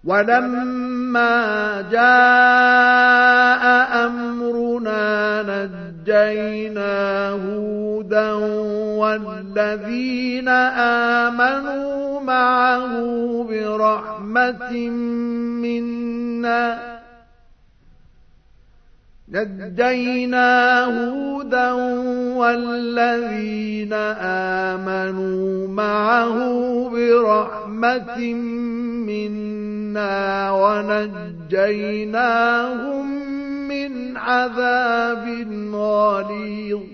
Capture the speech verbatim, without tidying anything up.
ولما جاء أمرنا نجينا هودا والذين آمنوا معه برحمة منا نجينا هودا والذين آمنوا معه برحمة منا ونجيناهم من عذاب غليظ